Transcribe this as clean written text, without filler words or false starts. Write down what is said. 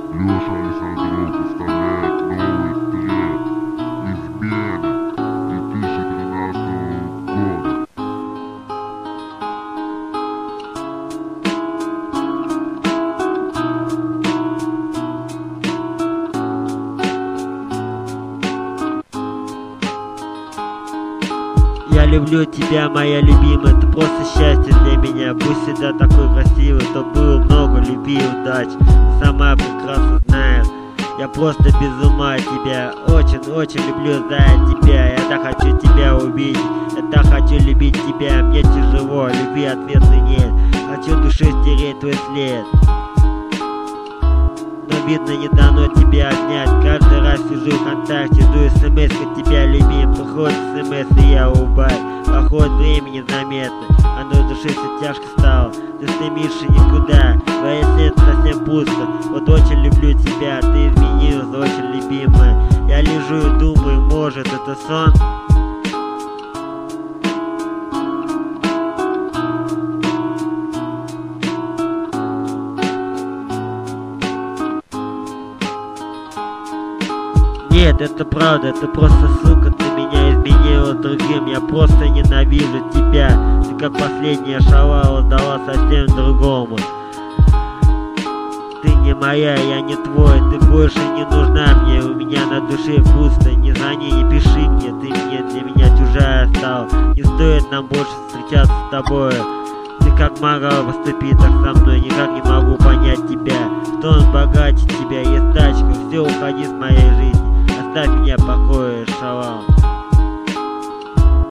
Леша Александров представляет новый трек «Измена» 2013 года. Я люблю тебя, моя любимая, ты просто счастье для меня. Будь всегда такой красивый, то было много любви и удач. Ты сама прекрасно знаешь, я просто без ума от тебя. Очень люблю, зная тебя. Я так хочу тебя увидеть, я так хочу любить тебя. Мне тяжело, любви ответа нет. Хочу души стереть твой след, но видно не дано тебя обнять. Каждый раз сижу в контакте, жду смс от тебя, любим. Приходит смс и я улыбаюсь. Проходит время незаметно, оно в душе все тяжко стало. Ты стремишься никуда, твое сердце совсем пусто. Вот очень люблю тебя, ты изменилась, очень любимая. Я лежу и думаю, может это сон? Нет, это правда, ты просто сука, ты меня изменила другим. Я просто ненавижу тебя. Ты как последняя шалава дала совсем другому. Ты не моя, я не твой, ты больше не нужна мне. У меня на душе пусто, не звони, не пиши мне. Ты мне для меня чужая стала. Не стоит нам больше встречаться с тобой. Ты как могла поступить так со мной, никак не могу понять тебя. Кто он богаче тебя, есть тачка, все, уходи с моей жизни. Оставь меня в покое, шалава.